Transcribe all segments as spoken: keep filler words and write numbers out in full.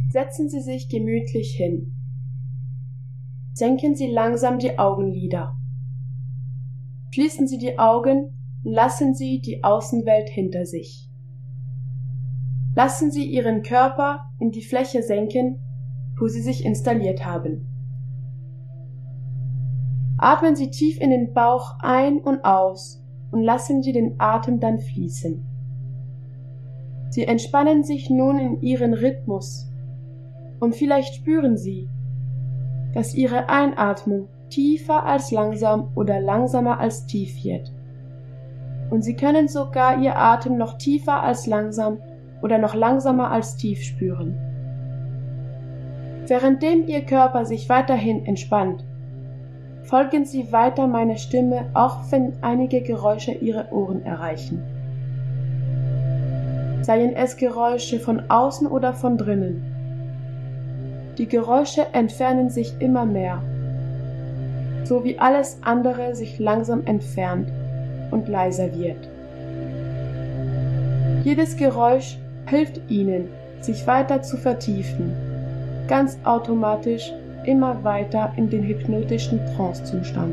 Setzen Sie sich gemütlich hin. Senken Sie langsam die Augenlider. Schließen Sie die Augen und lassen Sie die Außenwelt hinter sich. Lassen Sie Ihren Körper in die Fläche senken, wo Sie sich installiert haben. Atmen Sie tief in den Bauch ein und aus und lassen Sie den Atem dann fließen. Sie entspannen sich nun in Ihren Rhythmus und vielleicht spüren Sie, dass Ihre Einatmung tiefer als langsam oder langsamer als tief wird. Und Sie können sogar Ihr Atem noch tiefer als langsam oder noch langsamer als tief spüren. Währenddem Ihr Körper sich weiterhin entspannt, folgen Sie weiter meiner Stimme, auch wenn einige Geräusche Ihre Ohren erreichen. Seien es Geräusche von außen oder von drinnen. Die Geräusche entfernen sich immer mehr, so wie alles andere sich langsam entfernt und leiser wird. Jedes Geräusch hilft Ihnen, sich weiter zu vertiefen, ganz automatisch immer weiter in den hypnotischen Trancezustand.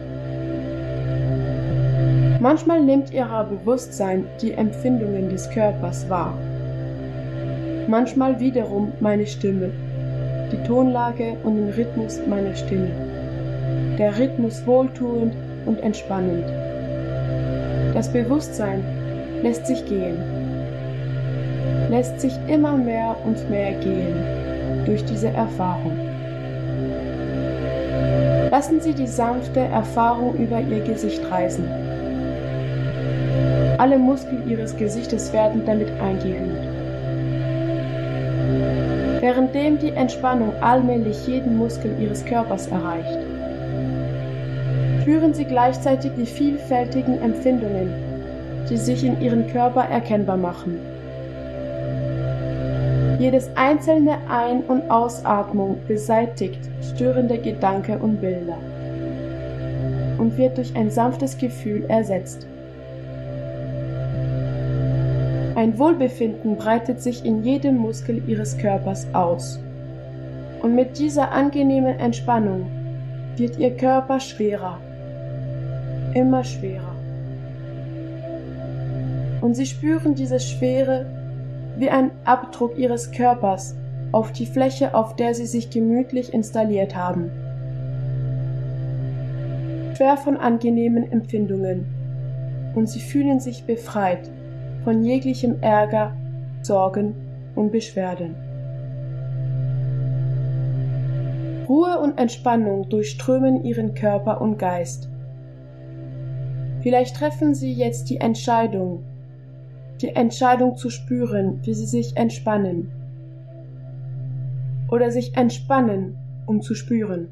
Manchmal nimmt Ihr Bewusstsein die Empfindungen des Körpers wahr. Manchmal wiederum meine Stimme, die Tonlage und den Rhythmus meiner Stimme. Der Rhythmus wohltuend und entspannend. Das Bewusstsein lässt sich gehen, lässt sich immer mehr und mehr gehen durch diese Erfahrung. Lassen Sie die sanfte Erfahrung über Ihr Gesicht reisen. Alle Muskeln Ihres Gesichtes werden damit eingehüllt. Währenddem die Entspannung allmählich jeden Muskel Ihres Körpers erreicht, spüren Sie gleichzeitig die vielfältigen Empfindungen, die sich in Ihrem Körper erkennbar machen. Jedes einzelne Ein- und Ausatmung beseitigt störende Gedanken und Bilder und wird durch ein sanftes Gefühl ersetzt. Ein Wohlbefinden breitet sich in jedem Muskel Ihres Körpers aus. Und mit dieser angenehmen Entspannung wird Ihr Körper schwerer, immer schwerer. Und Sie spüren diese Schwere wie ein Abdruck Ihres Körpers auf die Fläche, auf der Sie sich gemütlich installiert haben. Schwer von angenehmen Empfindungen. Und Sie fühlen sich befreit von jeglichem Ärger, Sorgen und Beschwerden. Ruhe und Entspannung durchströmen Ihren Körper und Geist. Vielleicht treffen Sie jetzt die Entscheidung, die Entscheidung zu spüren, wie Sie sich entspannen. Oder sich entspannen, um zu spüren.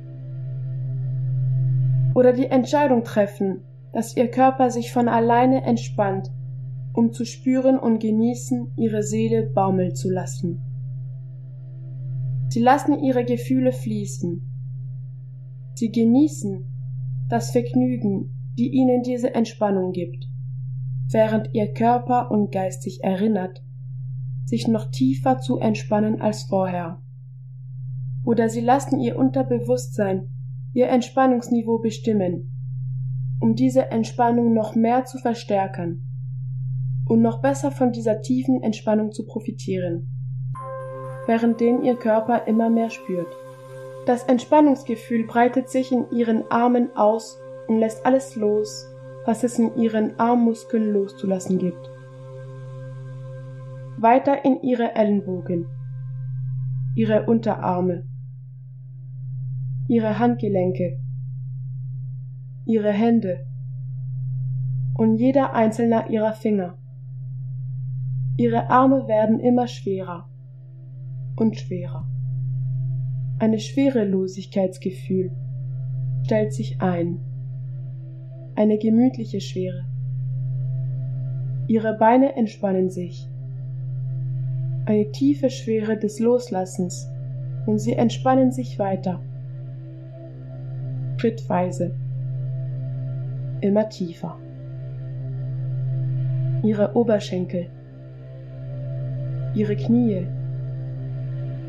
Oder die Entscheidung treffen, dass Ihr Körper sich von alleine entspannt, um zu spüren und genießen, Ihre Seele baumeln zu lassen. Sie lassen Ihre Gefühle fließen. Sie genießen das Vergnügen, die Ihnen diese Entspannung gibt, während Ihr Körper und Geist sich erinnert, sich noch tiefer zu entspannen als vorher. Oder Sie lassen Ihr Unterbewusstsein Ihr Entspannungsniveau bestimmen, um diese Entspannung noch mehr zu verstärken und noch besser von dieser tiefen Entspannung zu profitieren, währenddem Ihr Körper immer mehr spürt. Das Entspannungsgefühl breitet sich in Ihren Armen aus und lässt alles los, was es in Ihren Armmuskeln loszulassen gibt. Weiter in Ihre Ellenbogen, Ihre Unterarme, Ihre Handgelenke, Ihre Hände und jeder einzelne Ihrer Finger. Ihre Arme werden immer schwerer und schwerer. Ein Schwerelosigkeitsgefühl stellt sich ein. Eine gemütliche Schwere. Ihre Beine entspannen sich. Eine tiefe Schwere des Loslassens und sie entspannen sich weiter. Schrittweise. Immer tiefer. Ihre Oberschenkel. Ihre Knie,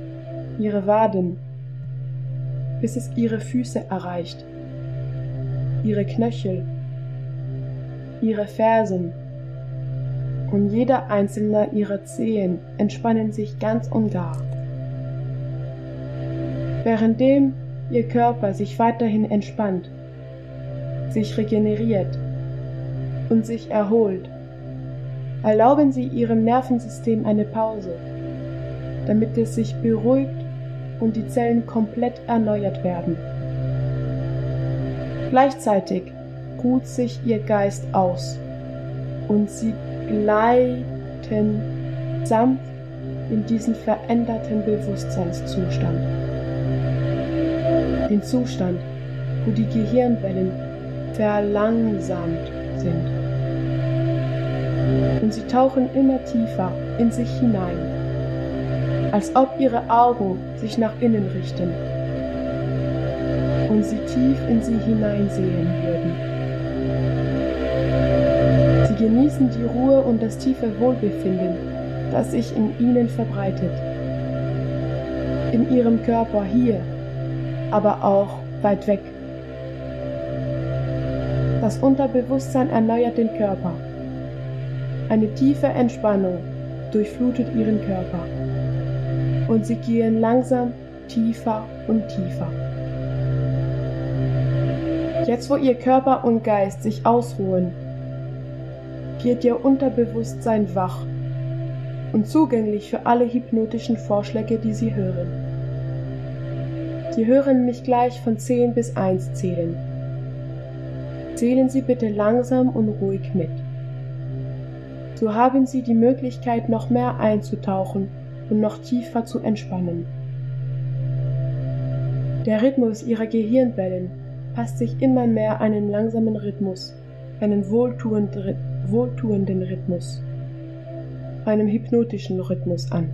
ihre Waden, bis es ihre Füße erreicht, ihre Knöchel, ihre Fersen, und jeder einzelne ihrer Zehen entspannen sich ganz und gar. Währenddem ihr Körper sich weiterhin entspannt, sich regeneriert und sich erholt, erlauben Sie Ihrem Nervensystem eine Pause, damit es sich beruhigt und die Zellen komplett erneuert werden. Gleichzeitig ruht sich Ihr Geist aus und Sie gleiten sanft in diesen veränderten Bewusstseinszustand. Den Zustand, wo die Gehirnwellen verlangsamt sind. Und sie tauchen immer tiefer in sich hinein, als ob ihre Augen sich nach innen richten und sie tief in sie hineinsehen würden. Sie genießen die Ruhe und das tiefe Wohlbefinden, das sich in ihnen verbreitet. In ihrem Körper hier, aber auch weit weg. Das Unterbewusstsein erneuert den Körper. Eine tiefe Entspannung durchflutet ihren Körper. Und sie gehen langsam tiefer und tiefer. Jetzt, wo ihr Körper und Geist sich ausruhen, wird ihr Unterbewusstsein wach und zugänglich für alle hypnotischen Vorschläge, die Sie hören. Sie hören mich gleich von zehn bis eins zählen. Zählen Sie bitte langsam und ruhig mit. So haben Sie die Möglichkeit, noch mehr einzutauchen und noch tiefer zu entspannen. Der Rhythmus Ihrer Gehirnwellen passt sich immer mehr einen langsamen Rhythmus, einen wohltuenden, wohltuenden Rhythmus, einem hypnotischen Rhythmus an.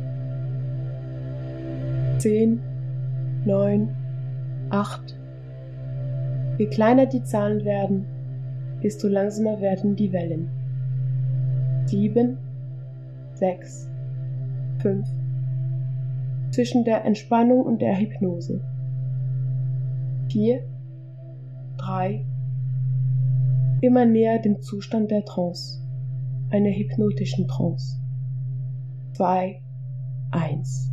Zehn, neun, acht. Je kleiner die Zahlen werden, desto langsamer werden die Wellen. Sieben, sechs, fünf. Zwischen der Entspannung und der Hypnose. Vier, drei. Immer näher dem Zustand der Trance, einer hypnotischen Trance. Zwei, eins.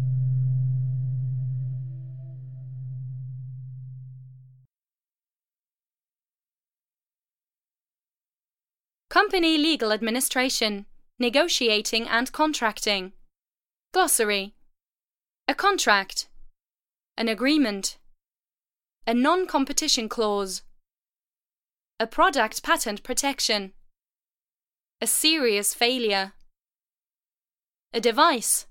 Company Legal Administration, Negotiating and Contracting. Glossary. A contract. An agreement. A non-competition clause. A product patent protection. A serious failure. A device.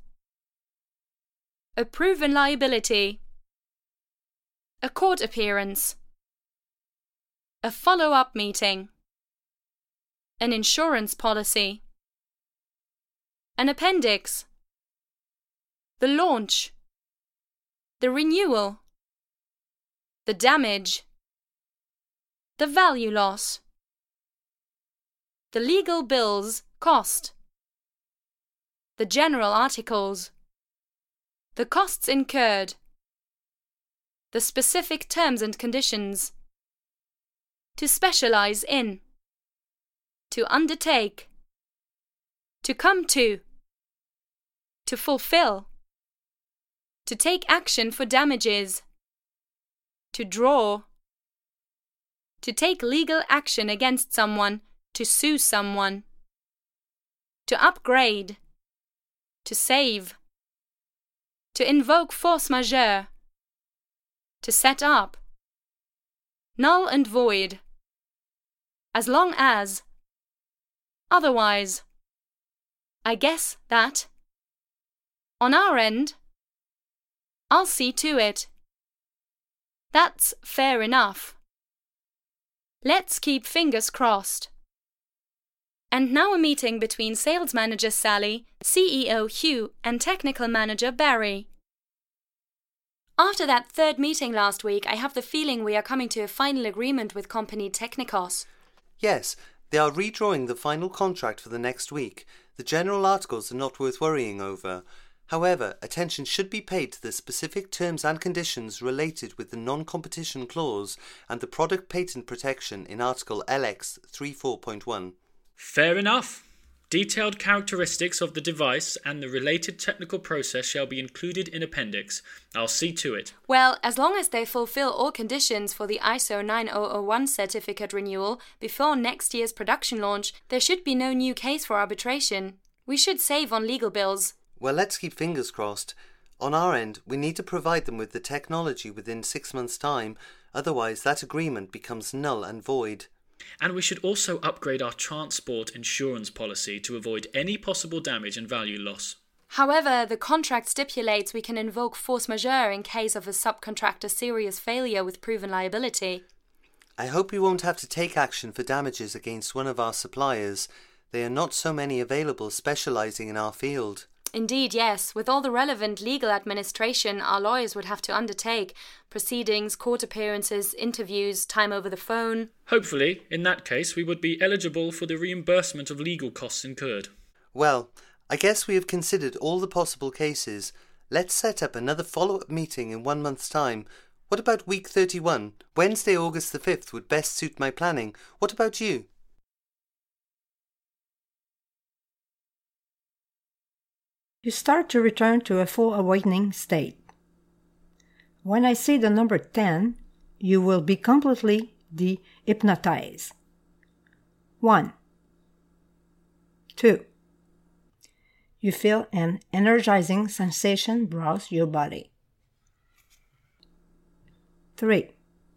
A proven liability. A court appearance. A follow-up meeting. An insurance policy. An appendix. The launch. The renewal. The damage. The value loss. The legal bills cost. The general articles. The costs incurred. The specific terms and conditions. To specialize in. To undertake. To come to. To fulfill. To take action for damages. To draw. To take legal action against someone, to sue someone. To upgrade. To save. To invoke force majeure. To set up. Null and void. As long as. Otherwise. I guess that. On our end. I'll see to it. That's fair enough. Let's keep fingers crossed. And now a meeting between Sales Manager Sally, C E O Hugh, and Technical Manager Barry. After that third meeting last week, I have the feeling we are coming to a final agreement with Company Technikos. Yes, they are redrawing the final contract for the next week. The general articles are not worth worrying over. However, attention should be paid to the specific terms and conditions related with the non-competition clause and the product patent protection in Article L X thirty-four point one. Fair enough. Detailed characteristics of the device and the related technical process shall be included in Appendix. I'll see to it. Well, as long as they fulfill all conditions for the I S O nine thousand one certificate renewal before next year's production launch, there should be no new case for arbitration. We should save on legal bills. Well, let's keep fingers crossed. On our end, we need to provide them with the technology within six months' time, otherwise that agreement becomes null and void. And we should also upgrade our transport insurance policy to avoid any possible damage and value loss. However, the contract stipulates we can invoke force majeure in case of a subcontractor's serious failure with proven liability. I hope we won't have to take action for damages against one of our suppliers. There are not so many available specialising in our field. Indeed, yes. With all the relevant legal administration our lawyers would have to undertake, proceedings, court appearances, interviews, time over the phone. Hopefully, in that case, we would be eligible for the reimbursement of legal costs incurred. Well, I guess we have considered all the possible cases. Let's set up another follow-up meeting in one month's time. What about week thirty-one? Wednesday, August the fifth would best suit my planning. What about you? You start to return to a full awakening state. When I say the number ten, you will be completely de-hypnotized. One. Two. You feel an energizing sensation browse your body. Three.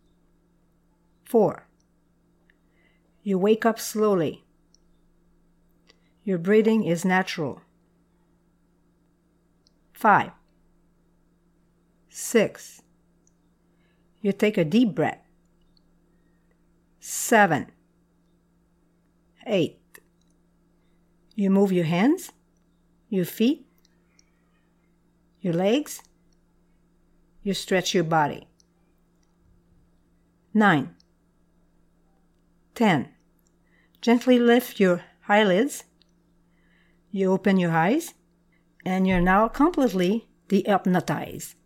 Four. You wake up slowly. Your breathing is natural. Five. Six. You take a deep breath. Seven. Eight. You move your hands, your feet, your legs. You stretch your body. Nine. Ten. Gently lift your eyelids. You open your eyes. And you're now completely de-hypnotized.